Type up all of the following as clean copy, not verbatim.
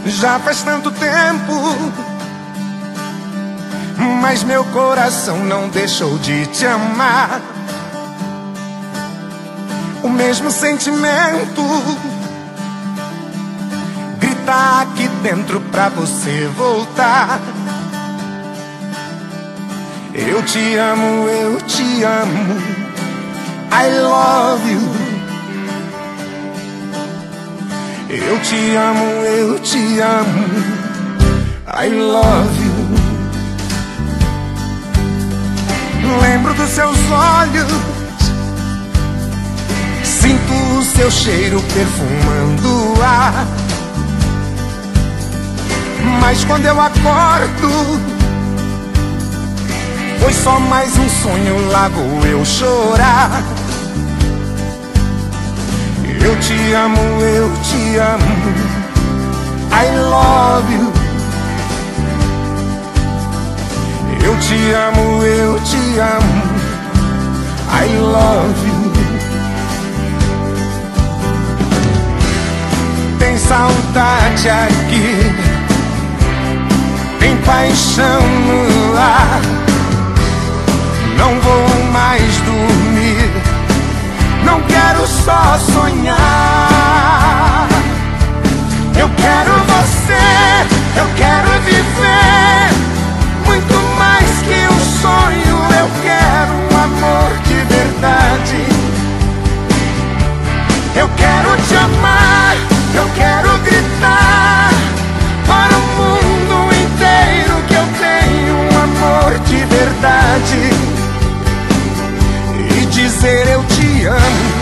Já faz tanto tempo, mas meu coração não deixou de te amar. O mesmo sentimento grita aqui dentro pra você voltar. Eu te amo, eu te amo, I love you. Eu te amo, eu te amo, I love you. Lembro dos seus olhos, sinto o seu cheiro perfumando o ar. Mas quando eu acordo, foi só mais um sonho, lá vou eu chorar. Eu te amo, I love you. Eu te amo, I love you. Tem saudade aqui, tem paixão no ar. Não vou mais dormir, não quero só sonhar. Eu quero você, eu quero viver muito mais que um sonho. Eu quero um amor de verdade. Eu quero te amar, eu quero gritar para o mundo inteiro que eu tenho um amor de verdade. E dizer eu te amo,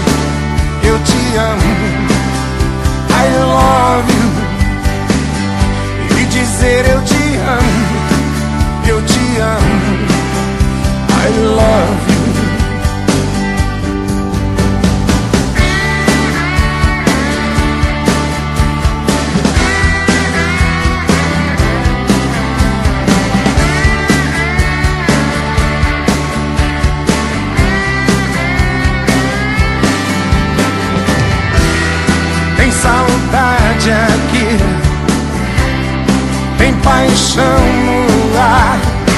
I love you. E dizer eu te amo, I love you. Saudade aqui, tem paixão no ar.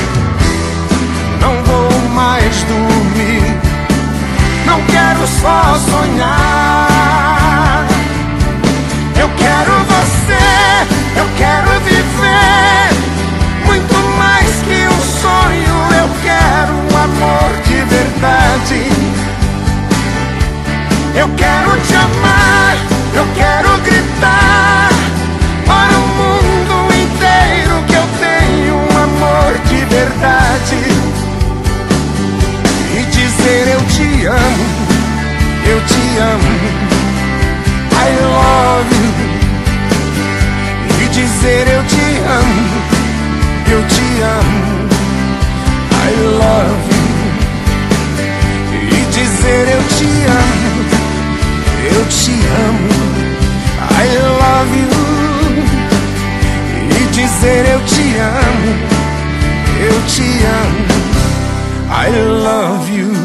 Não vou mais dormir, não quero só sonhar. Eu quero você, eu quero viver muito mais que um sonho. Eu quero um amor de verdade. Eu quero te amar, eu quero gritar para o mundo inteiro que eu tenho um amor de verdade. E dizer eu te amo, I love you. E dizer eu te amo, I love you. E dizer eu te amo, I love you. E dizer eu te amo, I love you.